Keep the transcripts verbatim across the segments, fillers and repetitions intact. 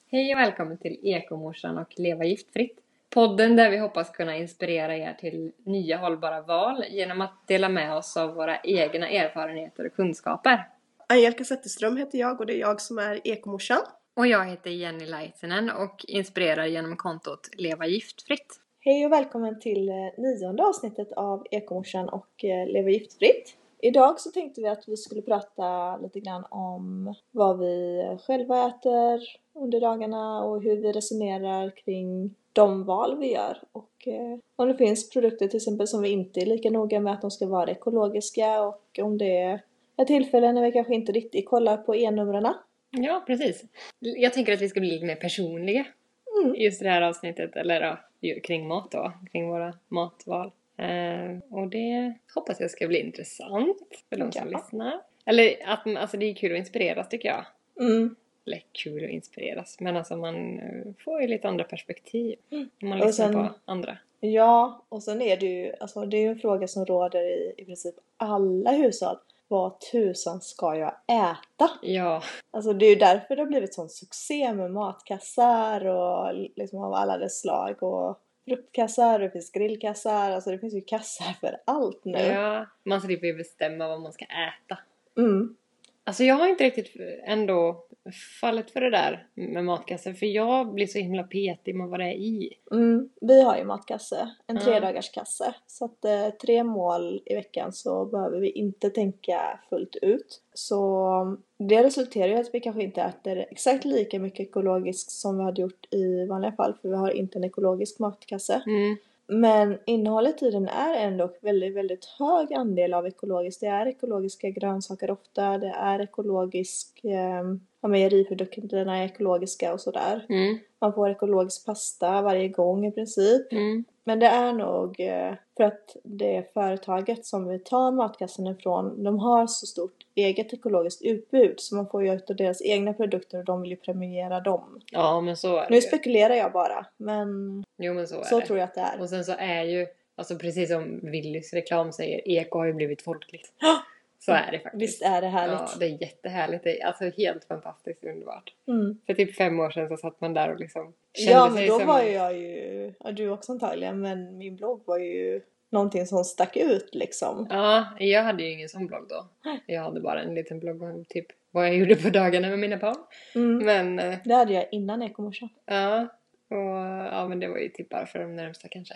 Hej och välkommen till Ekomorsan och Leva giftfritt. Podden där vi hoppas kunna inspirera er till nya hållbara val genom att dela med oss av våra egna erfarenheter och kunskaper. Angelica Zetterström heter jag och det är jag som är Ekomorsan. Och jag heter Jenny Laitinen och inspirerar genom kontot Leva giftfritt. Hej och välkommen till nionde avsnittet av Ekomorsan och Leva giftfritt. Idag så tänkte vi att vi skulle prata lite grann om vad vi själva äter under dagarna och hur vi resonerar kring de val vi gör. Och eh, om det finns produkter till exempel som vi inte är lika noga med att de ska vara ekologiska och om det är tillfällen när vi kanske inte riktigt kollar på e-numren. Ja, precis. Jag tänker att vi ska bli lite mer personliga mm. just i det här avsnittet, eller ja, kring mat då, kring våra matval. Uh, och det hoppas jag ska bli intressant för de som ja. lyssnar. Eller att alltså, det är kul att inspireras tycker jag. Mm. Eller kul att inspireras. Men alltså man uh, får ju lite andra perspektiv. Mm. När man lyssnar sen, på andra. Ja, och sen är det ju alltså, det är ju en fråga som råder i, i princip alla hushåll. Vad tusan ska jag äta? Ja. Alltså det är ju därför det har blivit sån succé med matkassar och liksom av alla dess slag och fruktkassar, det finns grillkassar, alltså det finns ju kassar för allt nu. Ja, man slipper ju bestämma vad man ska äta. Mm. Alltså jag har inte riktigt ändå fallit för det där med matkassar, för jag blir så himla petig med vad det är i. Mm. Vi har ju matkasse, en ja. tre dagars kasse. Så att eh, tre mål i veckan så behöver vi inte tänka fullt ut. Så det resulterar ju att vi kanske inte äter exakt lika mycket ekologiskt som vi hade gjort i vanliga fall. För vi har inte en ekologisk matkasse. Mm. Men innehållet i den är ändå väldigt, väldigt hög andel av ekologiskt. Det är ekologiska grönsaker ofta. Det är ekologisk, eh, mejeriprodukterna är ekologiska och sådär. Mm. Man får ekologisk pasta varje gång i princip. Mm. Men det är nog eh, för att det företaget som vi tar matkassen ifrån, de har så stort eget ekologiskt utbud. Så man får ju ut av deras egna produkter och de vill ju premiera dem. Ja, men så är det. Nu spekulerar jag bara, men, jo, men så, är så det. tror jag att det är. Och sen så är ju, alltså precis som Willys reklam säger, eko har ju blivit folkligt. Så är det faktiskt. Visst är det härligt. Ja, det är jättehärligt. Det är alltså helt fantastiskt underbart. Mm. För typ fem år sedan så satt man där och liksom kände ja, men sig då som... var jag ju, ja, du också antagligen, men min blogg var ju någonting som stack ut liksom. Ja, jag hade ju ingen sån blogg då. Jag hade bara en liten blogg om typ vad jag gjorde på dagarna med mina barn. Mm. Men... Det hade jag innan Ekomorsan. Ja, och ja, men det var ju typ bara för de närmsta kanske.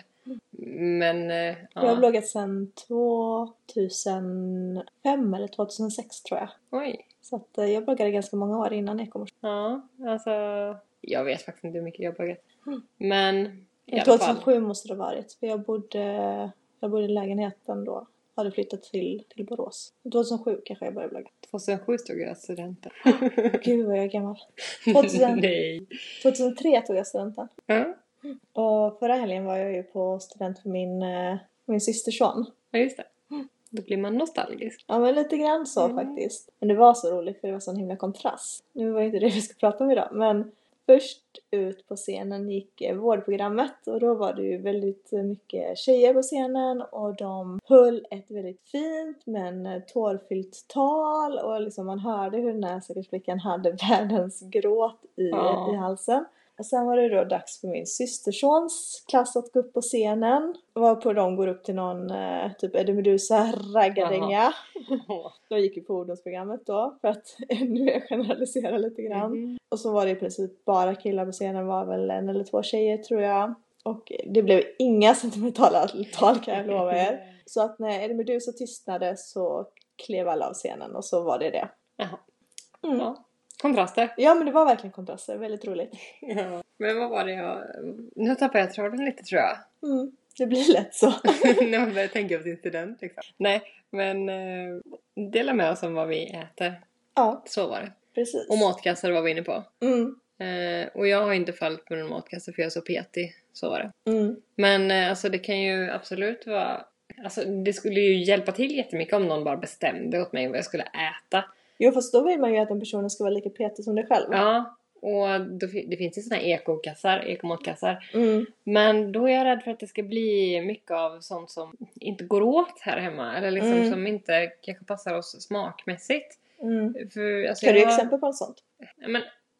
Men ja. Jag har bloggat sedan tvåtusenfem eller tvåtusensex tror jag. Oj. Så att jag bloggade ganska många år innan Ekomorsan. Ja, alltså jag vet faktiskt inte hur mycket jag har bloggat. Mm. Men i alla tvåtusensju fall. måste det ha varit. För jag bodde, jag bodde i lägenheten då. Hade flyttat till, till Borås. tvåtusensju kanske jag började blogga. tvåtusensju stod jag studenten. Gud vad jag är gammal. tvåtusen, Nej. tvåtusentre tog jag studenten. Ja. Och förra helgen var jag ju på student för min, min systerson. Ja, just det. Då blir man nostalgisk. Ja, men lite grann så mm. faktiskt. Men det var så roligt för det var sån himla kontrast. Nu var det inte det vi ska prata om idag. Men först ut på scenen gick vårdprogrammet. Och då var det ju väldigt mycket tjejer på scenen. Och de höll ett väldigt fint men tårfyllt tal. Och liksom man hörde hur den här stackars flickan hade världens gråt i, ja. i halsen. Och sen var det då dags för min systersons klass att gå upp på scenen. Varpå de går upp till någon eh, typ Eddie Meduza raggaränga. De gick ju på ungdomsprogrammet då. För att nu är jag generaliserar lite grann. Mm. Och så var det i princip bara killar på scenen. Var väl en eller två tjejer tror jag. Och det blev inga sentimentala tal kan jag lova er. Så att när Eddie Meduza tystnade så klev alla av scenen. Och så var det det. Jaha. Mm. Ja. Kontraster. Ja, men det var verkligen kontraster. Väldigt roligt. Ja. Men vad var det jag... Nu tappar jag tråden lite tror jag. Mm, det blir lätt så. När man börjar tänka på sin student liksom. Nej, men eh, dela med oss om vad vi äter. Ja. Så var det. Precis. Och matkassar var vi inne på. Mm. Eh, och jag har inte fallit på någon matkasse för jag är så petig. Så var det. Mm. Men eh, alltså det kan ju absolut vara... Alltså det skulle ju hjälpa till jättemycket om någon bara bestämde åt mig vad jag skulle äta. Jo, fast då vill man ju att den personen ska vara lika petig som dig själv. Ja, och då, det finns ju såna här ekokassar, ekomatkassar. Mm. Men då är jag rädd för att det ska bli mycket av sånt som inte går åt här hemma. Eller liksom mm. som inte kanske passar oss smakmässigt. Mm. För, alltså, kan du jag... exempel på något sånt? Men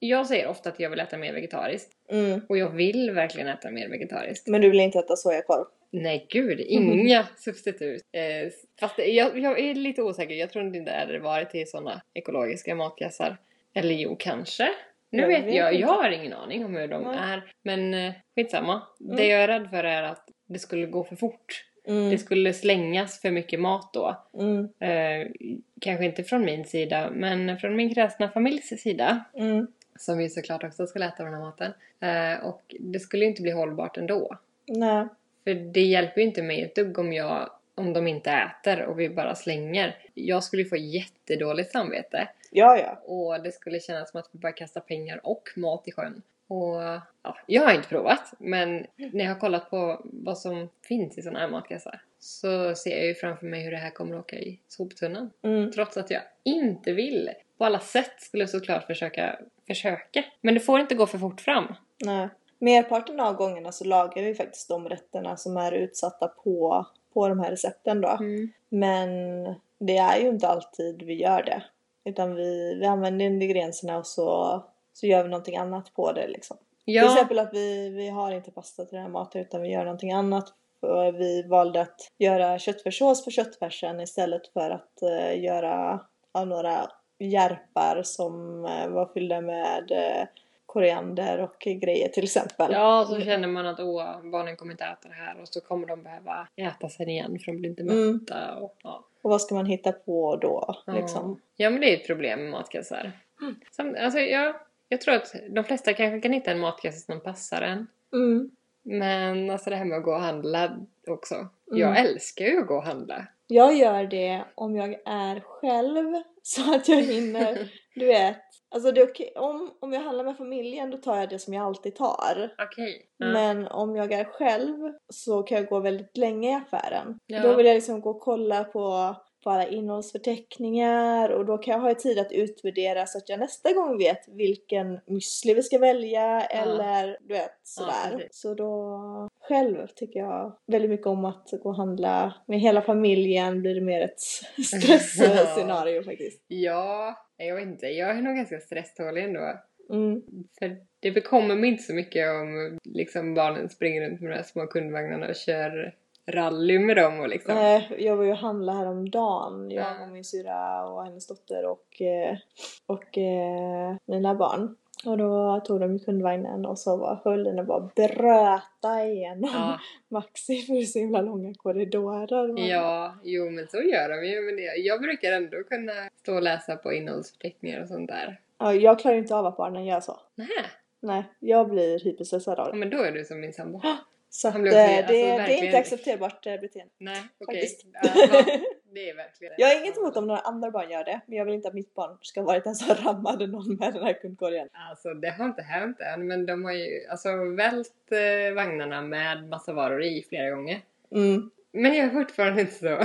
jag säger ofta att jag vill äta mer vegetariskt. Mm. Och jag vill verkligen äta mer vegetariskt. Men du vill inte äta sojakorv? Nej gud, inga substitut. Eh, fast jag, jag är lite osäker. Jag tror inte det hade varit till sådana ekologiska matkassar. Eller jo, kanske. Nu Jag vet vet jag, inte. jag har ingen aning om hur de Nej. är. Men eh, skitsamma. Mm. Det jag är rädd för är att det skulle gå för fort. Mm. Det skulle slängas för mycket mat då. Mm. Eh, kanske inte från min sida, men från min kräsna familjs sida. Mm. Som vi såklart också ska äta den här maten. Eh, och det skulle ju inte bli hållbart ändå. Nej. För det hjälper ju inte mig ett dugg om, jag, om de inte äter och vi bara slänger. Jag skulle få jättedåligt samvete. Ja, ja. Och det skulle kännas som att vi bara kastar pengar och mat i sjön. Och ja, jag har inte provat. Men när jag har kollat på vad som finns i sådana här matkassar. Så ser jag ju framför mig hur det här kommer att åka i soptunnan. Mm. Trots att jag inte vill. På alla sätt skulle jag såklart försöka, försöka. Men det får inte gå för fort fram. Nej. Merparten av gångerna så lagar vi faktiskt de rätterna som är utsatta på, på de här recepten då. Mm. Men det är ju inte alltid vi gör det. Utan vi, vi använder ingredienserna och så, så gör vi någonting annat på det liksom. Ja. Till exempel att vi, vi har inte pasta till den här maten utan vi gör någonting annat. För vi valde att göra köttfärssås på köttfärsen istället för att uh, göra uh, några järpar som uh, var fyllda med uh, koriander och grejer till exempel. Ja, så känner man att åh, barnen kommer inte äta det här. Och så kommer de behöva äta sen igen för de blir inte mätta. Mm. Och, ja. Och vad ska man hitta på då? Liksom? Ja, men det är ett problem med matkassar. Mm. Som, alltså, jag, jag tror att de flesta kanske kan hitta en matkasse som passar en. Mm. Men alltså det här med att gå och handla också. Mm. Jag älskar ju att gå och handla. Jag gör det om jag är själv så att jag hinner, du vet. Alltså det är okej. Om, om jag handlar med familjen då tar jag det som jag alltid tar. Okej. Ja. Men om jag är själv så kan jag gå väldigt länge i affären. Ja. Då vill jag liksom gå och kolla på, på alla innehållsförteckningar. Och då kan jag ha tid att utvärdera så att jag nästa gång vet vilken müsli vi ska välja. Eller du vet sådär. Ja, så då själv tycker jag väldigt mycket om att gå och handla. Med hela familjen blir det mer ett stressscenario faktiskt. Ja, jag vet inte. Jag är nog ganska stresstålig ändå. Mm. För det bekommer mig inte så mycket om liksom barnen springer runt med de här små kundvagnarna och kör rally med dem och liksom. Nej, jag var ju och handlade häromdagen. Jag Ja. och min syra och hennes dotter och, eh, och eh, mina barn. Och då tog de i kundvagnen och så var höll den och bara bröta igenom Ja. Maxi för det är så himla långa korridorer. Ja, jo men så gör de ju. Men det, jag brukar ändå kunna stå och läsa på innehållsförteckningar och sånt där. Ja, jag klarar inte av att barnen gör så. Nej, Nej, jag blir hyperstressad av ja, det. men då är du som min sambo. Så att, Han eh, blir också- det, alltså, det är verkligen- inte accepterbart eh, beteende. Nej, okej. Faktiskt. Jaha, det är verkligen. Jag har inget emot om några andra barn gör det. Men jag vill inte att mitt barn ska vara den som rammade någon med den här kundkorgen. Alltså det har inte hänt än, men de har ju alltså vält eh, vagnarna med massa varor i flera gånger. Mm. Men jag är fortfarande inte så.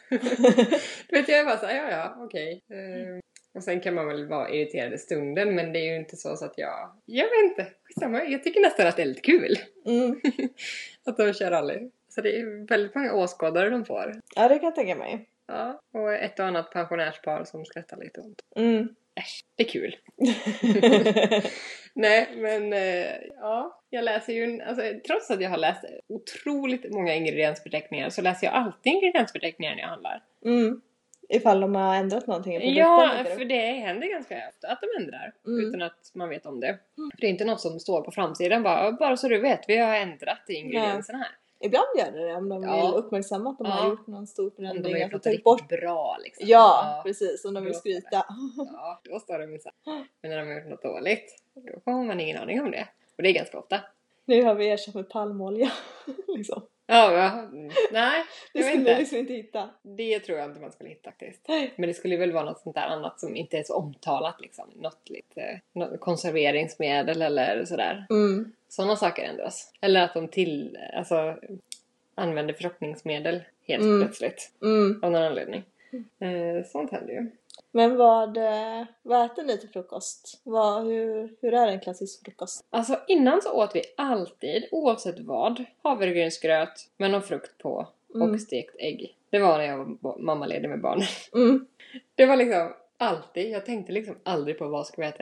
Du vet, jag är bara så här, ja ja, okej. Eh, och sen kan man väl vara irriterad i stunden, men det är ju inte så, så att jag... Jag vet inte, skitsamma. Jag tycker nästan att det är lite kul. Mm. Att de kör rally. Så det är väldigt många åskådare de får. Ja, det kan jag tänka mig. Ja, och ett och annat pensionärspar som skrattar lite ont. Mm. Äsch, det är kul. Nej, men eh, ja, jag läser ju, en- alltså, trots att jag har läst otroligt många ingrediensförteckningar så läser jag alltid ingrediensförteckningar när jag handlar. Mm. Ifall de har ändrat någonting i produkten. Ja, tänker du? för det händer ganska ofta att de ändrar Mm. utan att man vet om det. För det är inte något som står på framsidan bara, bara så du vet, vi har ändrat i ingredienserna här. Ibland gör det det om de Ja. vill uppmärksamma att de Ja. har gjort någon stor Om de förändring. har Att gjort de något tagit riktigt bort. bra liksom. Ja, precis. Om de vill Då- skryta. Ja, då står det minsann. Men när de har gjort något dåligt, då får man ingen aning om det. Och det är ganska ofta. Nu har vi ersatt med palmolja. liksom. Ja, ja. mm, nej, Det jag vet skulle inte. jag liksom inte hitta. Det tror jag inte man skulle hitta faktiskt. Nej. Men det skulle väl vara något sånt där annat som inte är så omtalat liksom. Något lite, något konserveringsmedel eller sådär. Mm. Sådana saker ändras. Eller att de till, alltså, använder förstoppningsmedel helt Mm. plötsligt. Mm. Av någon anledning. Eh, sånt händer ju. Men vad, eh, vad äter ni till frukost? Vad, hur, hur är en klassisk frukost? Alltså innan så åt vi alltid, oavsett vad, havregrynsgröt med någon frukt på och Mm. stekt ägg. Det var när jag var mammaledig med barn. Mm. Det var liksom alltid, jag tänkte liksom aldrig på vad ska vi äta idag.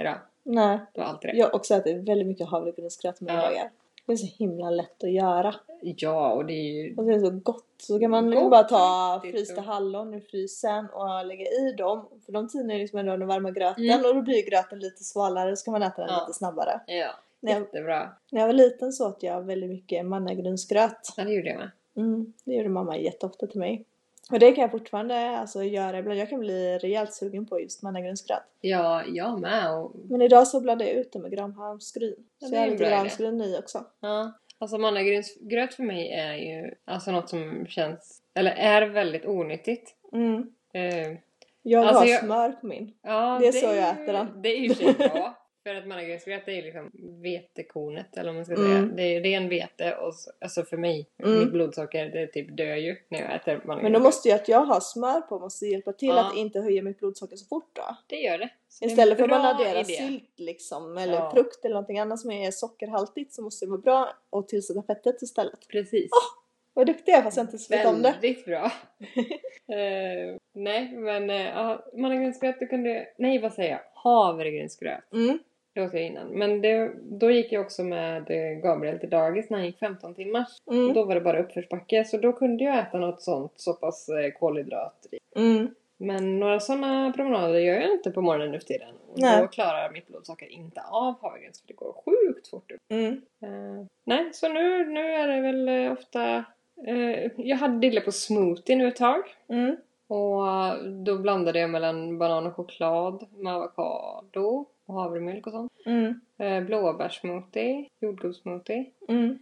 Nej. Det var alltid det. Jag har också ätit väldigt mycket havregrynsgröt med Ja. dagar. Det är så himla lätt att göra. Ja, och det är ju... Och det är så gott. Så kan man liksom Gott, bara ta riktigt frysta gott. hallon ur frysen och lägga i dem. För de tinar ju liksom ändå den varma gröten. Mm. Och då blir gröten lite svalare. Så kan man äta den Ja. lite snabbare. Ja, När jag, jättebra. när jag var liten så åt jag väldigt mycket mannagrynsgröt. Ja, det gjorde jag med. Mm, det gjorde mamma jätteofta till mig. Och det kan jag fortfarande alltså, göra ibland. Jag kan bli rejält sugen på just mannagrynsgröt. Ja, jag med. Och... Men idag så blandar jag ut det med granhavsgryn. Ja, Så det jag är har en lite bra idé. granhavsgryn i också. Ja, alltså mannagrynsgröt för mig är ju alltså något som känns, eller är väldigt onyttigt. Mm. Eh, Jag Alltså, har jag- smör på min. ja, Det är så är jag ju- äter den. Det är ju så bra. För att mannagrynsgröt är ju liksom vetekornet, eller vad man ska Mm. säga. Det är ren vete och så, alltså för mig, Mm. mitt blodsocker det typ dör ju när jag äter mannagrynsgröt. Men då måste ju att jag har smör på måste hjälpa till Ja. att inte höja mitt blodsocker så fort då. Det gör det. Så det är en Istället för att man bra adderar idé. sylt liksom, eller Ja. frukt eller någonting annat som är sockerhaltigt så måste det vara bra att tillsätta fettet istället. Precis. Vad duktig jag är fast jag inte vet om det. Väldigt bra. eh, nej, men eh, ja, mannagrynsgröt, du kunde... Nej, vad säger jag? Havregrynsgröt. Mm. Det åt jag innan. Men det, då gick jag också med eh, Gabriel till dagis när han gick femton timmar. Mm. Då var det bara uppförsbacke. Så då kunde jag äta något sånt så pass eh, kolhydratrikt. Mm. Men några sådana promenader gör jag inte på morgonen nu för tiden. Och Nej. då klarar mitt blodsocker inte av havregryns. För det går sjukt fort upp. Mm. Eh, nej, så nu, nu är det väl eh, ofta... Eh, jag hade dille på smoothie nu ett tag. Mm. Och eh, då blandade jag mellan banan och choklad med avokado och havremjölk och sånt. Mm. Eh, blåbärssmoothie, jordgubbssmoothie. Mm.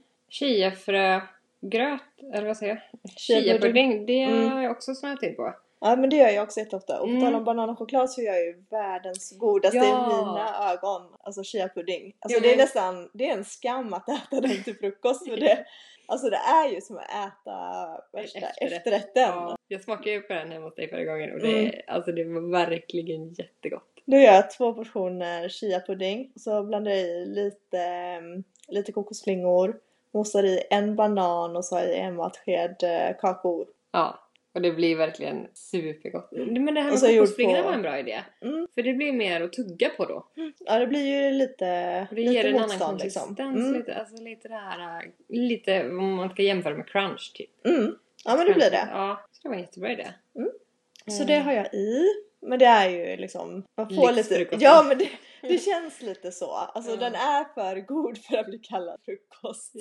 Chiafrögröt, eller vad säger jag? Chiapudding. Chiapudding, det Mm. har jag också snöat till på. Ja men det gör jag också jätteofta. Och på Mm. tal om banan och choklad så gör jag ju världens godaste Ja. i mina ögon. Alltså chiapudding. Alltså Ja, det är men- nästan, det är en skam att äta den till frukost. För det, alltså det är ju som att äta värsta Efterrätt. efterrätten. Ja, jag smakade ju på den hemma hos dig förra gången och det, Mm. alltså det var verkligen jättegott. Då gör jag två portioner chiapudding. Så blandar jag i lite, mm, lite kokosflingor. Mosar i en banan och så har jag i en matsked eh, kakao. Ja, och det blir verkligen supergott. Men det här Och med så gjord kokosflingorna på- var en bra idé. Mm. För det blir mer att tugga på då. Ja det blir ju lite, Och det lite ger en annan motstånd konsistens. liksom. Mm. Lite, alltså lite det här, äh, lite om man ska jämföra med crunch typ. Mm. Ja men det blir det. Ja, så det var en jättebra idé. Så det har jag i. Men det är ju liksom, man får lite, Lyxfrukosten. ja men det, det känns lite så. Alltså Ja. den är för god för att bli kallad frukost.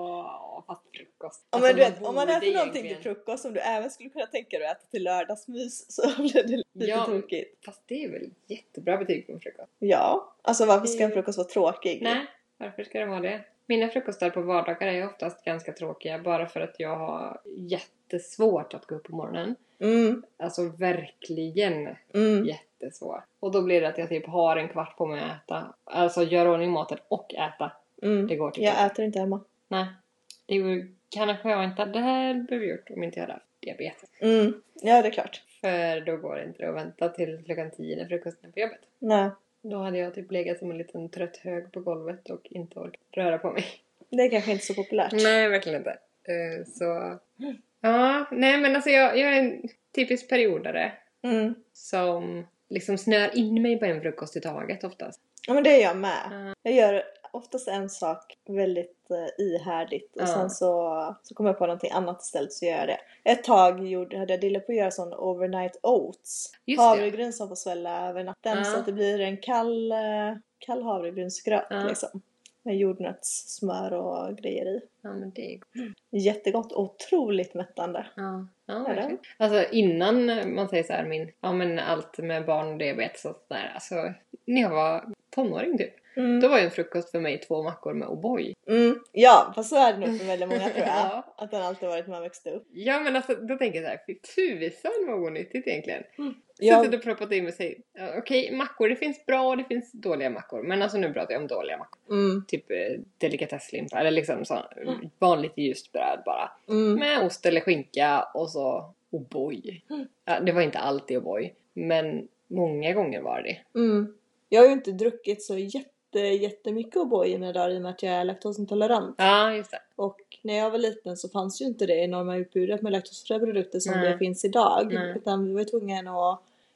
Ja, fast frukost. Ja, Alltså, men du vet, om man borde äter någonting till egentligen- frukost som du även skulle kunna tänka dig att äta till lördagsmys så blir det lite Ja. tråkigt. Fast det är väl jättebra betyg på en frukost? Ja, alltså varför ska en Det- frukost vara tråkig? Nej, varför ska det vara det? Mina frukostar på vardagar är ju oftast ganska tråkiga bara för att jag har jättesvårt att gå upp på morgonen. Mm, Alltså verkligen mm, jättesvårt. Och då blir det att jag typ har en kvart på mig att äta. Alltså göra ordning maten och äta. mm. Det går typ Jag inte. äter inte hemma. Nej. Det är ju kanske jag inte det här behöver gjort om inte jag hade haft diabetes. Mm, ja det är klart. För då går det inte att vänta till klockan tio när frukosten är på jobbet. Nej, Då hade jag typ legat som en liten trött hög på golvet och inte orkat röra på mig. det är kanske inte så populärt. Nej, verkligen inte. Eh, Så... Ja, nej men alltså jag, jag är en typisk periodare Mm. som liksom snör in mig på en frukost i taget oftast. Ja men det är jag med. Ja. Jag gör oftast en sak väldigt eh, ihärdigt och Ja. sen så, så kommer jag på någonting annat istället så gör jag det. Ett tag gjorde, hade jag dille på att göra sån overnight oats. Just det. Havregryn som får svälla över natten Ja. så att det blir en kall, eh, kall havregrynsgröt Ja. liksom. Med jordnötssmör och grejer i. Ja, men det är gott. Jättegott och otroligt mättande. Ja, ja Ja, verkligen. Alltså innan man säger så här, min, ja men allt med barn och diabetes och sådär. Alltså när jag var tonåring typ. Mm. Då var ju en frukost för mig två mackor med O'boy. Mm. Ja, fast så är det nog för väldigt många tror jag. Ja. Att den alltid varit när man växte upp. Ja men alltså då tänker jag så här, fy tusan vad onyttigt egentligen. Ja. Suttit och proppat in med sig, ja, okej mackor, det finns bra och det finns dåliga mackor. Men alltså nu pratar jag om dåliga mackor. Mm. Typ eh, delikatesslimpa eller liksom så, vanligt ljust bröd bara. Mm. Med ost eller skinka och så O'boy. Ja, det var inte alltid O'boy. Men många gånger var det. Mm. Jag har ju inte druckit så jätte, jättemycket O'boy i mina dagar i och med att jag är laktosintolerant. Ja, just det. Och när jag var liten så fanns ju inte det enorma utbudet med laktosfria produkter som Nej. det finns idag. Nej. Utan vi var tvungna att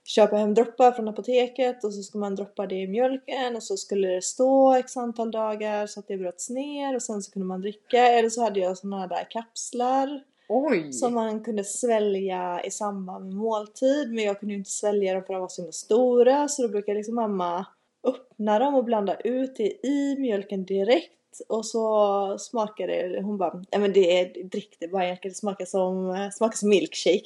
köpa hem droppar från apoteket och så skulle man droppa det i mjölken och så skulle det stå x antal dagar så att det bröts ner och sen så kunde man dricka. Eller så hade jag såna där kapslar. Oj! Som man kunde svälja i samband med måltid. Men jag kunde ju inte svälja dem för de var så himla stora. Så då brukade liksom mamma öppna dem och blanda ut det i mjölken direkt. Och så smakade det, hon bara, nej men det är, drick det bara, det smakar som, smakar som milkshake.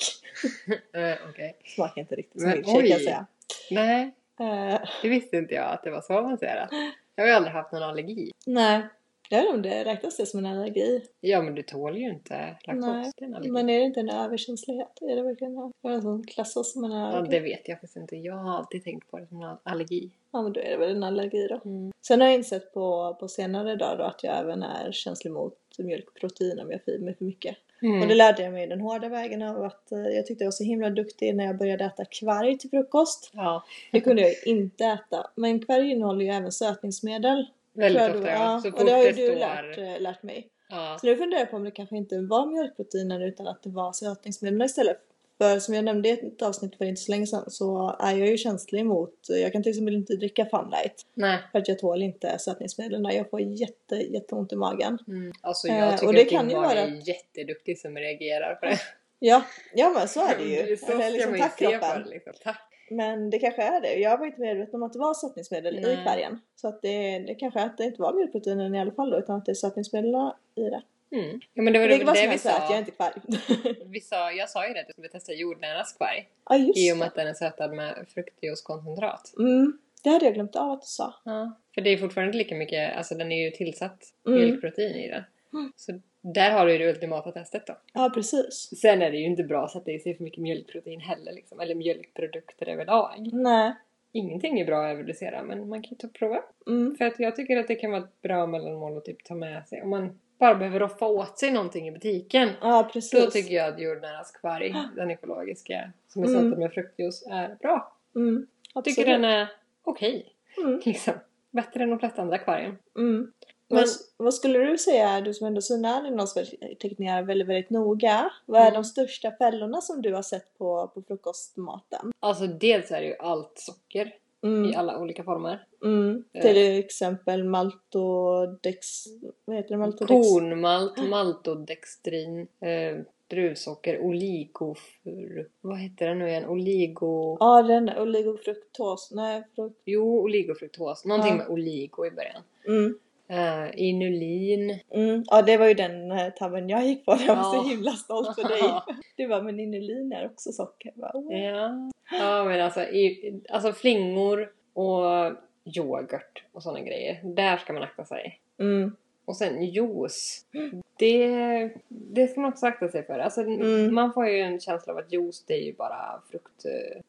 uh, okay. Smakar inte riktigt som men, milkshake oj. kan jag säga. Nej, Uh, det visste inte jag att det var så avancerat. Jag har ju aldrig haft någon allergi. nej, jag vet inte om det räknas det som en allergi. Ja, men du tål ju inte laktos. Nej, det är en allergi. men är det inte en överkänslighet? Är det verkligen en sån klassas som en allergi? Ja, det vet jag faktiskt inte. Jag har alltid tänkt på det som en allergi. Ja, men då är det väl en allergi då. Mm. Sen har jag insett på, på senare dag då att jag även är känslig mot mjölkprotein om jag får i mig för mycket. Mm. Och det lärde jag mig den hårda vägen av att eh, jag tyckte jag var så himla duktig när jag började äta kvarg till frukost. Ja. Det kunde jag inte äta. Men kvarg innehåller ju även sötningsmedel. Väldigt Tror jag ofta, du- ja. ja. Så Och fort det har ju det du står... lärt, eh, lärt mig. Ja. Så nu funderar jag på om det kanske inte var mjölkproteiner utan att det var sötningsmedel istället. För som jag nämnde i ett avsnitt för inte så länge sedan så är jag ju känslig mot, jag kan till exempel inte dricka Funlight. Nej. För att jag tål inte sötningsmedlen. Jag får jätte, jätteont i magen. Mm. Alltså Eh, jag tycker och det att kan din ju mage vara är jätteduktig som reagerar på det. Ja, ja men så är det ju. Så Eller ska liksom man ju tack se på kroppen. det, liksom. Tack. Men det kanske är det. Jag var inte medveten om att det var sötningsmedel Nej. i färgen. Så att det, det kanske är att det inte var mjölkproteinen i alla fall då, utan att det är sötningsmedel i det. Mm. Ja, men det var Det det, var det som vi jag sa att jag är sa. inte kvarg. Vi sa. Jag sa ju det att du skulle testa jordnära skvarg. Ja just I och med det. att den är sötad med fruktjuicekoncentrat. Mm, det hade jag glömt av att du sa. Ja. För det är fortfarande inte lika mycket, alltså den är ju tillsatt Mm. mjölkprotein i den. Mm. Så där har du ju det ultimata testet då. Ja precis. Sen är det ju inte bra så att det är så för mycket mjölkprotein heller liksom. Eller mjölkprodukter överlag. Nej. Ingenting är bra att överdosera, men man kan ju ta och prova. Mm. För att jag tycker att det kan vara ett bra mellanmål att typ ta med sig. Om man bara behöver roffa åt sig någonting i butiken. Ja precis. Då tycker jag att jordnära skvarg, den ekologiska, som är Mm. sötad med fruktjuice, är bra. Mm. Jag tycker den är okej. Mm. Liksom. Bättre än de flesta andra akvarien. Mm. Men- Men vad skulle du säga, du som ändå synar innehållsförteckningar väldigt, väldigt noga. Vad är Mm. de största fällorna som du har sett på, på frukostmaten? Alltså dels är det ju allt socker Mm. i alla olika former. Mm. Eh. Till exempel maltodex... Vad heter det? Maltodex? Kornmalt, maltodextrin, eh, druvsocker, oligofrukt. Vad heter det nu igen? Oligo... Ja, den oligofruktos. Nej, frukt... Jo, oligofruktos. Någonting Ja. med oligo i början. Mm. Uh, inulin. Mm. Ja, det var ju den eh, tabben jag gick på. Jag var Ja. så himla stolt för dig. Du var men inulin är också socker. Jag bara, oh. Ja. Ja, men alltså, i, alltså flingor och yoghurt och sådana grejer. Där ska man akta sig. Mm. Och sen juice. Det, det ska man också akta sig för. Alltså, Mm. man får ju en känsla av att juice, det är ju bara frukt,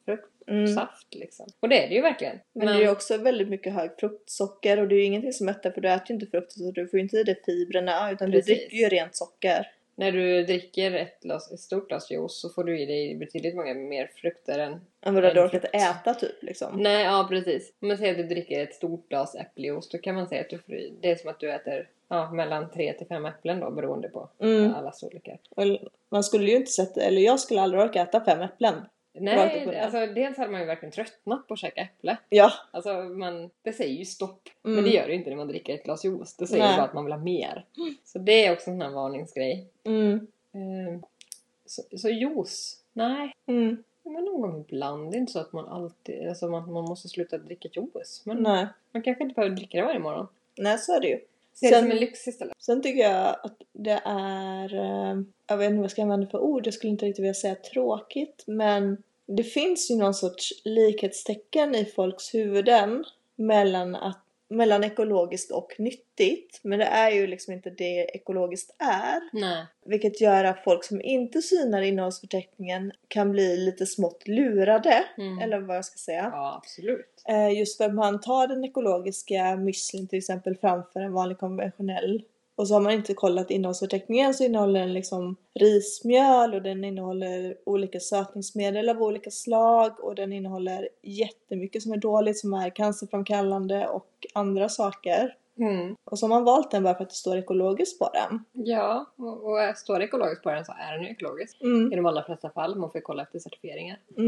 Mm. fruktsaft liksom. Och det är det ju verkligen. Men det är ju också väldigt mycket hög fruktsocker och det är ju ingenting som mättar för du äter ju inte frukt så du får ju inte i dig fibrerna utan Precis. du dricker ju rent socker. När du dricker ett, glas, ett stort glas juice så får du i dig betydligt många mer frukter än... Än vad du hade En orkat frukt. äta typ liksom. Nej, ja precis. Om man säger att du dricker ett stort glas äppeljuice, då kan man säga att du får i... Det är som att du äter ja, mellan tre till fem äpplen då, beroende på Mm. alla storlekar. Och man skulle ju inte sätta, eller jag skulle aldrig orka äta fem äpplen. Rakt upp och Nej, ner. alltså dels hade man ju verkligen tröttnat på att käka äpple. Ja. Alltså man, det säger ju stopp. Mm. Men det gör det ju inte när man dricker ett glas juice. Det säger Nej. ju bara att man vill ha mer. Så det är också en sån här varningsgrej. Mm. Ehm, Så, så juice? Nej. Mm. Men någon gång ibland. Det är inte så att man alltid... Alltså man, man måste sluta dricka juice. Men Nej. man kanske inte behöver dricka det varje morgon. Nej, så är det ju. Se det Sen- som en lyx istället. Sen tycker jag att det är, eh, jag vet inte vad jag ska använda för ord, jag skulle inte riktigt vilja säga tråkigt, men det finns ju någon sorts likhetstecken i folks huvuden mellan, att, mellan ekologiskt och nyttigt, men det är ju liksom inte det ekologiskt är, Nej. vilket gör att folk som inte synar innehållsförteckningen kan bli lite smått lurade, Mm. eller vad jag ska säga. Ja, absolut. Eh, Just för att man tar den ekologiska müslin till exempel framför en vanlig konventionell. Och så har man inte kollat innehållsförteckningen, så innehåller den liksom rismjöl och den innehåller olika sötningsmedel av olika slag. Och den innehåller jättemycket som är dåligt, som är cancerframkallande och andra saker. Mm. Och så har man valt den bara för att det står ekologiskt på den. Ja, och, och står det ekologiskt på den så är den ju ekologisk. Mm, I de allra flesta fall. Man får kolla efter certifieringar. mm,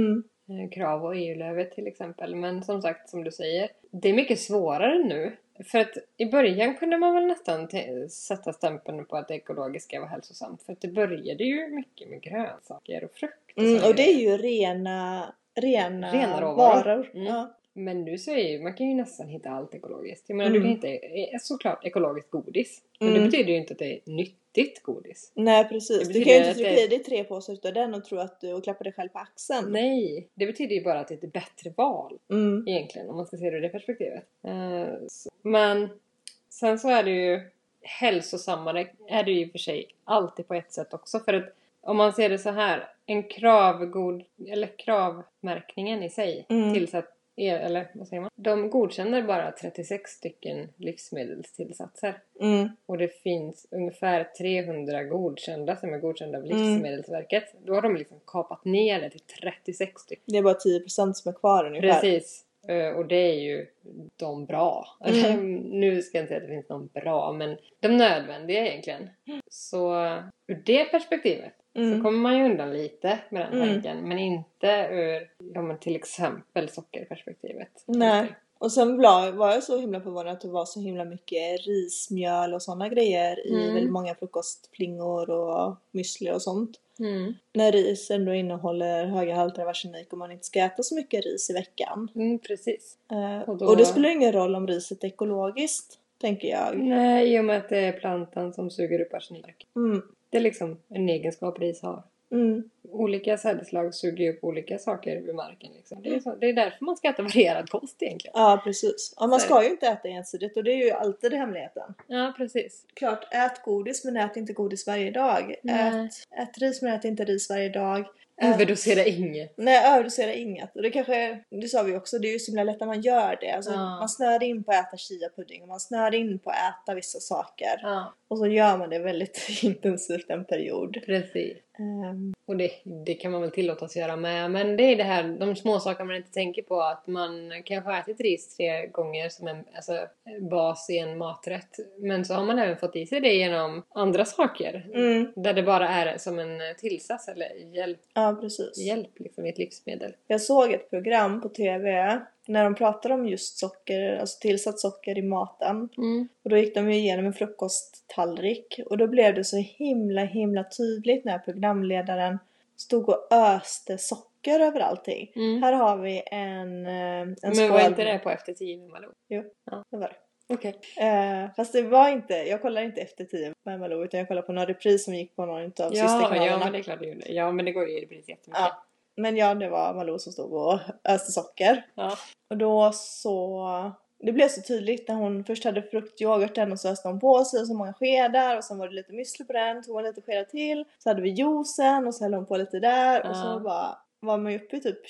eh, krav och E U-lövet till exempel. Men som sagt, som du säger, det är mycket svårare nu. För att i början kunde man väl nästan te- sätta stämpeln på att det ekologiska var hälsosamt. För att det började ju mycket med grönsaker och frukt. Och, Mm, såna och det är grejer. ju rena, rena, Rena råvaror. varor. Mm. Ja. Men nu så är ju, man kan ju nästan hitta allt ekologiskt. Jag menar, Mm. du kan hitta eh, såklart ekologiskt godis. Men Mm. det betyder ju inte att det är nyttigt godis. Nej, precis. Det Du kan ju betyder inte att trycka det- i dig tre påsar utav den och tro att du och klappa dig själv på axeln. Nej, det betyder ju bara att det är ett bättre val. Mm. Egentligen, om man ska se det ur det perspektivet. Eh, så- men sen så är det ju hälsosammare är det ju i och för sig alltid på ett sätt också. För att om man ser det så här, en kravgod, eller kravmärkningen i sig Mm. tillsatt, eller vad säger man? De godkänner bara trettiosex stycken livsmedelstillsatser. Mm. Och det finns ungefär trehundra godkända som är godkända av Mm. Livsmedelsverket. Då har de liksom kapat ner det till trettiosex stycken. Det är bara tio procent som är kvar ungefär. Precis. Eh, Och det är ju de bra. Mm. Eller, nu ska jag inte säga att det finns någon bra, men de nödvändiga egentligen. Så ur det perspektivet Mm. så kommer man ju undan lite med den Mm. tanken. Men inte ur, ja, men till exempel sockerperspektivet. Nej. Och sen var var jag så himla förvånad att det var så himla mycket rismjöl och sådana grejer i Mm. väldigt många frukostflingor och müsli och sånt. Mm. När ris ändå innehåller höga halter av arsenik och man inte ska äta så mycket ris i veckan. Mm, precis. Eh, Och då- Och det spelar ingen roll om riset är ekologiskt, tänker jag. Nej, i och med att det är plantan som suger upp arsenik. Mm. Det är liksom en egenskap ris har. Mm. Olika sädesslag suger ju upp olika saker ur marken. Liksom. Det, är så, det är därför man ska äta varierad kost egentligen. Ja, precis. Ja, man Så- ska ju inte äta ensidigt och det är ju alltid det hemligheten. Ja, precis. Klart, ät godis men ät inte godis varje dag. Nej. Ät, ät ris men ät inte ris varje dag. Ät, Överdosera inget. nej, överdosera inget. Och det kanske, det sa vi också, det är ju så himla lätt när man gör det. Alltså, Ja. Man snör in på att äta chia-pudding och man snör in på att äta vissa saker. Ja, Och så gör man det väldigt intensivt en period. precis. Ehm, Och det, det kan man väl tillåtas göra med. Men det är det här, de små saker man inte tänker på. Att man kanske har ätit ris tre gånger som en alltså, bas i en maträtt. Men så har man även fått i sig det genom andra saker. mm, Där det bara är som en tillsats eller hjälp, ja, precis. hjälp liksom, i ett livsmedel. Jag såg ett program på tv när de pratade om just socker, alltså tillsatt socker i maten. Mm. Och då gick de ju igenom en frukosttallrik. Och då blev det så himla himla tydligt när programledaren stod och öste socker över allting. Mm. Här har vi en, eh, en Men skål. var inte det på Efter tio med Malou? Jo, Ja. det var det. Okej. Eh, fast det var inte, jag kollade inte Efter tio med Malou utan jag kollade på någon repris som gick på någon av Ja, systerkanalerna. ja, men det är klart det gjorde. Ja, men det går ju i repris jättemycket. Ja. Men ja, det var Malou som stod och öste socker. Ja. Och då så... Det blev så tydligt när hon först hade fruktyoghurten och så öste hon på sig så många skedar och sen var det lite müsli på den, tog hon lite skedar till. Så hade vi juicen och så hällde hon på lite där och Ja. så bara var man ju uppe i typ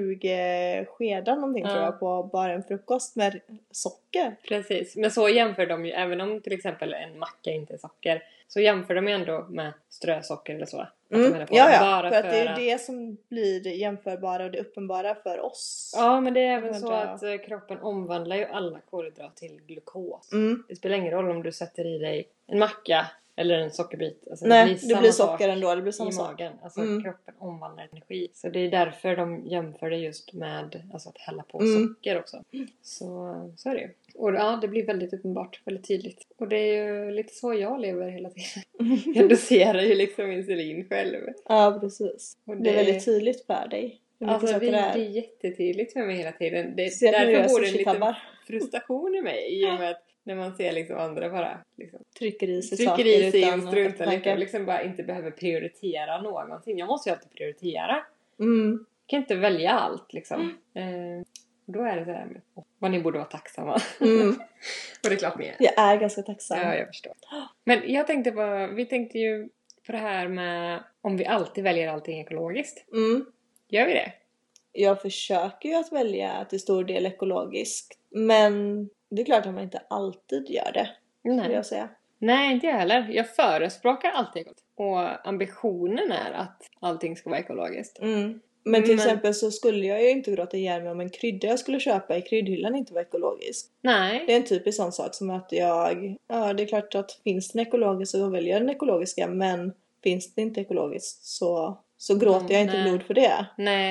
tjugo skedar någonting Ja. tror jag på bara en frukost med socker. Precis, men så jämför de ju, även om till exempel en macka inte är socker, så jämför de ju ändå med strösocker eller så. Att de Mm. häller på Ja, ja, bara för att det är att- ju det som blir det jämförbara och det uppenbara för oss. Ja, men det är även Men så det- att eh, kroppen omvandlar ju alla kolhydrat till glukos. Mm. Det spelar ingen roll om du sätter i dig en macka eller en sockerbit. Alltså, Nej, det samma blir sak socker ändå, det blir samma i sak. magen. Alltså Mm. kroppen omvandlar energi. Så det är därför de jämför det just med alltså, att hälla på Mm. socker också. Så, så är det ju. Och ja, det blir väldigt uppenbart, väldigt tydligt. Och det är ju lite så jag lever hela tiden. Jag doserar ju liksom insulin själv. Ja, precis. Och Det är väldigt tydligt för dig. hur mycket Alltså socker det, det det är. är jättetydligt för mig hela tiden. Det, Se att nu gör därför bor det en liten sushi-tabbar. frustration i mig. I och med att när man ser liksom andra bara liksom, Trycker i sig trycker saker i sig utan och struntar lite eftertanke. och liksom bara inte behöver prioritera någonting. Jag måste ju alltid prioritera. Mm. Jag kan inte välja allt liksom. Eh, och då är det så här med, vad ni borde vara tacksamma. Mm. Och det är klart ni är. Jag är ganska tacksam. Ja, jag förstår. Men jag tänkte på, vi tänkte ju på det här med om vi alltid väljer allting ekologiskt. Mm. Gör vi det? Jag försöker ju att välja till stor del ekologiskt. Men det är klart att man inte alltid gör det. Vill Nej. jag säga. Nej, inte jag heller. Jag förespråkar alltid ekologiskt. Och ambitionen är att allting ska vara ekologiskt. Mm. Men till Men- exempel så skulle jag ju inte gråta ihjäl mig om en krydda jag skulle köpa i kryddhyllan inte var ekologisk. Nej. Det är en typisk sån sak som att jag... Ja, det är klart att finns den ekologisk så väljer jag den ekologiska. Men finns det inte ekologiskt så, så gråter Mm, jag inte nej. blod för det. Nej.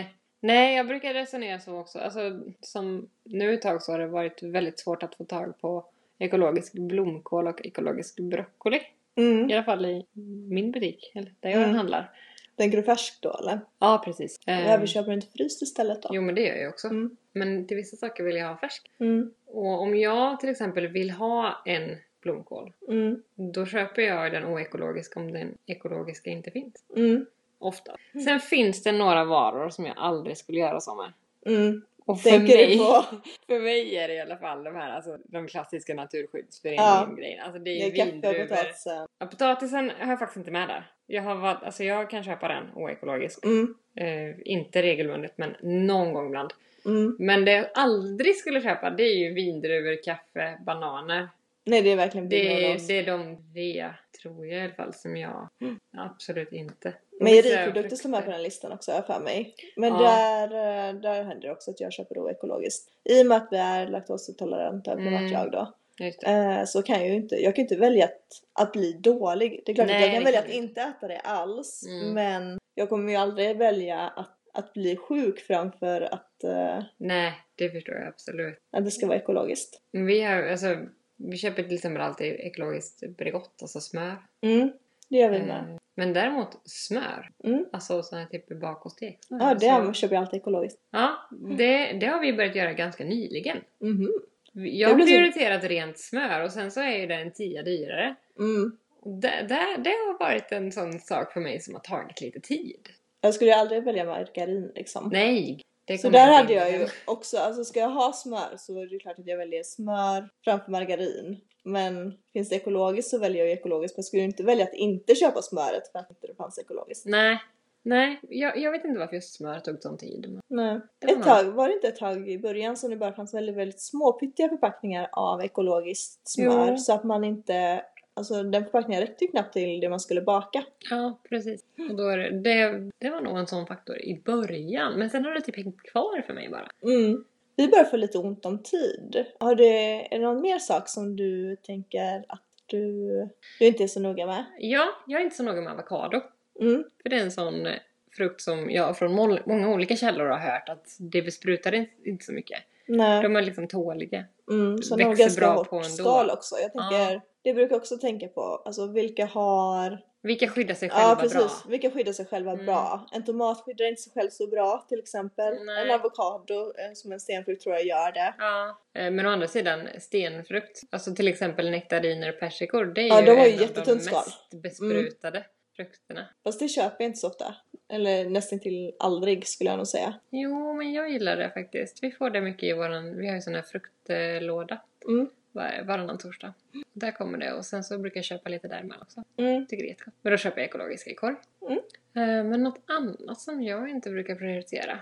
Nej, jag brukar resonera så också. Alltså, som nu ett tag så har det varit väldigt svårt att få tag på ekologisk blomkål och ekologisk broccoli. Mm. I alla fall i min butik, eller där jag Mm. handlar. Tänker du färsk då, eller? Ja, precis. Ja, vi köper inte fryst istället då. Jo, men det gör jag också. Mm. Men till vissa saker vill jag ha färsk. Mm. Och om jag till exempel vill ha en blomkål, Mm. då köper jag den oekologiska om den ekologiska inte finns. Mm. Ofta. Sen finns det några varor som jag aldrig skulle göra så med. Mm. Och för Tänker mig, du på? för mig är det i alla fall de här, alltså, de klassiska naturskyddsföreningen-grejerna. Alltså det är Det är kaffe och vindruvor. potatisen. Ja, potatisen har jag faktiskt inte med där. Jag, har varit, alltså jag kan köpa den oekologisk. Mm. Eh, inte regelbundet, men någon gång ibland. Mm. Men det jag aldrig skulle köpa, det är ju vindruvor, kaffe, bananer. Nej, det är verkligen Det bilden av är, oss. det är de tre, tror jag i alla fall, som jag Mm. absolut inte. Mejeriprodukter slår med på den listan också, har jag för mig. Men Ja. där, där händer det också att jag köper då ekologiskt. I och med att vi är laktosintoleranta, Mm. bland annat jag då. Just det. Eh, så kan jag ju inte, jag kan inte välja att, att bli dålig. Det är klart Nej, att jag kan det välja kan att du inte äta det alls. Mm. Men jag kommer ju aldrig välja att, att bli sjuk framför att, eh, Nej, det förstår jag absolut. att det ska vara ekologiskt. Men vi har, alltså, vi köper till exempel alltid ekologiskt Bregott, alltså smör. Mm, det gör vi med. Eh, Men däremot smör, Mm. alltså sån här typ bak- och steksmör. Ja, det så, köper jag alltid ekologiskt. ja, det, det har vi börjat göra ganska nyligen. Mhm. Jag Det har blir så- prioriterat rent smör och sen så är ju den tia dyrare. Mm. Och det, det, det har varit en sån sak för mig som har tagit lite tid. Jag skulle ju aldrig välja margarin liksom. Nej, det Så kommer där inte hade in jag igen. ju också, alltså ska jag ha smör så är det klart att jag väljer smör framför margarin. Men finns det ekologiskt så väljer jag ju ekologiskt. Men jag skulle ju inte välja att inte köpa smöret för att inte det fanns ekologiskt. Nej, nej, jag, jag vet inte varför just smör tog sån tid. Men... Nej. Det var Ett nog- tag, var det inte ett tag i början som det bara fanns väldigt, väldigt små pyttiga förpackningar av ekologiskt smör. Jo. Så att man inte, alltså den förpackningen räckte ju knappt till det man skulle baka. Ja, precis. Och då är det, det, det var nog en sån faktor i början. Men sen har det typ hängt kvar för mig bara. Mm. Vi börjar få lite ont om tid. Har det, är det någon mer sak som du tänker att du, du inte är så noga med? Ja, jag är inte så noga med avokado. Mm. För det är en sån eh, frukt som jag från mål, många olika källor har hört att det besprutar inte, inte så mycket. Nej. De är liksom tåliga. Mm, så de har växer ganska bra hårt på ändå. skal också. Jag tänker, Ja. det brukar jag också tänka på. Alltså vilka har... Vilka skyddar sig själva Ja, precis. bra. Vilka skyddar sig själva Mm. bra. En tomat skyddar inte sig själv så bra till exempel. Nej. En avokado eh, som en stenfrukt tror jag gör det. Ja. Eh, Men å andra sidan, stenfrukt. Alltså till exempel nektariner och persikor. Det är Ja, ju de har ju en av de jättetunt skal. mest besprutade frukterna. Fast det köper jag inte så ofta. Eller nästan till aldrig skulle jag nog säga. Jo, men jag gillar det faktiskt. Vi får det mycket i våran... Vi har ju sån här fruktlåda. Mm. var, varannan torsdag. Där kommer det. Och sen så brukar jag köpa lite där med också. Mm. Tycker det är jättegott. Men då köper jag ekologiska i korv. Mm. Eh, men något annat som jag inte brukar prioritera.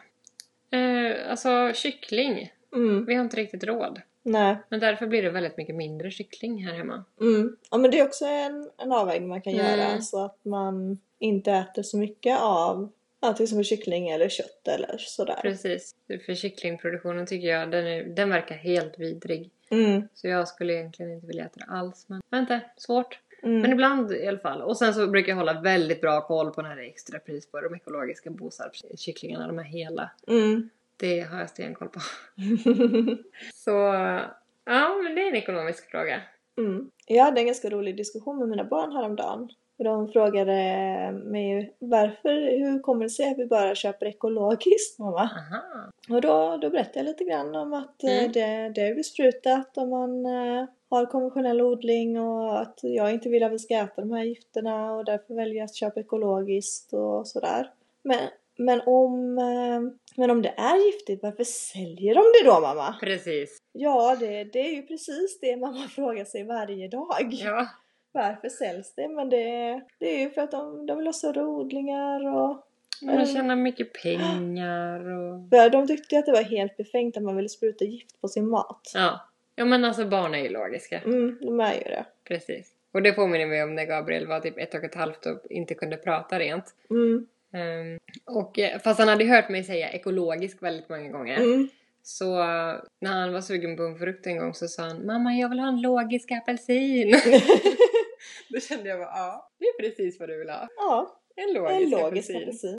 Eh, alltså kyckling. Mm. Vi har inte riktigt råd. Nej. Men därför blir det väldigt mycket mindre kyckling här hemma. Mm. Ja, men det är också en, en avvägning man kan Mm. göra. Så att man inte äter så mycket av ja, till exempel kyckling eller kött eller sådär. Precis. För kycklingproduktionen tycker jag, den, är, den verkar helt vidrig. Mm. Så jag skulle egentligen inte vilja äta det alls. Men vänta, svårt. Mm. Men ibland i alla fall. Och sen så brukar jag hålla väldigt bra koll på när det är extra pris på de ekologiska Bosarpskycklingarna. De är hela. Mm. Det har jag stenkoll på. Så ja, men det är en ekonomisk fråga. Mm. Jag hade en ganska rolig diskussion med mina barn häromdagen. Och de frågade mig varför, hur kommer det sig att vi bara köper ekologiskt, mamma? Aha. Och då, då berättade jag lite grann om att eh, Mm. det, det är besprutat om man eh, har konventionell odling och att jag inte vill att vi ska äta de här gifterna och därför väljer jag att köpa ekologiskt och sådär. Men, men, om, eh, men om det är giftigt, varför säljer de det då, mamma? Precis. Ja, det, det är ju precis det mamma frågar sig varje dag. Ja. Varför säljs det? Men det, det är ju för att de, de vill ha större odlingar och... Man tjänar mycket pengar och... För de tyckte att det var helt befängt att man ville spruta gift på sin mat. Ja. Ja, men alltså barn är ju logiska. Mm, de är ju det. Precis. Och det påminner mig om när Gabriel var typ ett och ett halvt och inte kunde prata rent. Mm, Um, och eh, fast han hade hört mig säga ekologisk väldigt många gånger. mm. Så uh, när han var sugen på en frukt en gång så sa han: mamma, jag vill ha en logisk apelsin. Då kände jag bara, ja, det är precis vad du vill ha. Ja, En logisk, en logisk apelsin. apelsin.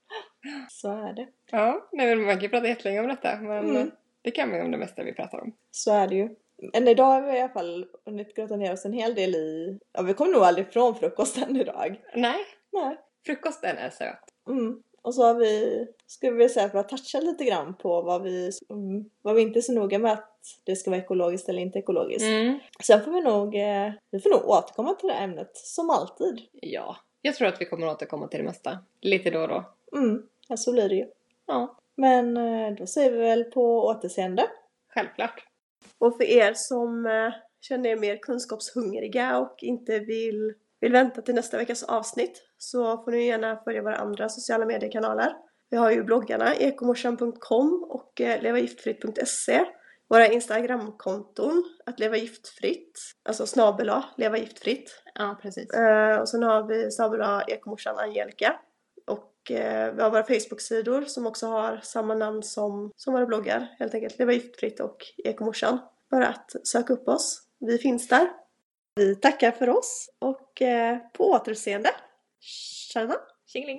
Så är det. Ja, nej, men man kan ju prata jättelänge om detta. Men Mm. det kan man ju om det mesta vi pratar om. Så är det ju. Men idag har vi i alla fall hunnit grotta ner oss en hel del i... Ja, vi kommer nog aldrig från frukosten idag. Nej, Nej. frukosten är söt. Mm. Och så har vi, skulle vi säga, för att toucha lite grann på vad vi, mm, vad vi inte är så noga med att det ska vara ekologiskt eller inte ekologiskt. Mm. Sen får vi nog, eh, vi får nog återkomma till det här ämnet som alltid. Ja, jag tror att vi kommer att återkomma till det mesta. Lite då och då. Mm, ja, så blir det ju. Ja, Men eh, då säger vi väl på återseende. självklart. Och för er som eh, känner er mer kunskapshungriga och inte vill, vill vänta till nästa veckas avsnitt, så får ni gärna följa våra andra sociala mediekanaler. Vi har ju bloggarna ekomorsan punkt com och eh, levagiftfritt punkt se. Våra Instagramkonton, att leva giftfritt, alltså snabel-a leva giftfritt. Ja, precis. Eh, och sen har vi snabel-a ekomorsan Angelica. Och eh, vi har våra Facebook-sidor som också har samma namn som, som våra bloggar. Helt enkelt leva giftfritt och ekomorsan. Bara att söka upp oss. Vi finns där. Vi tackar för oss och eh, på återseende. Tjena! Tjingeling!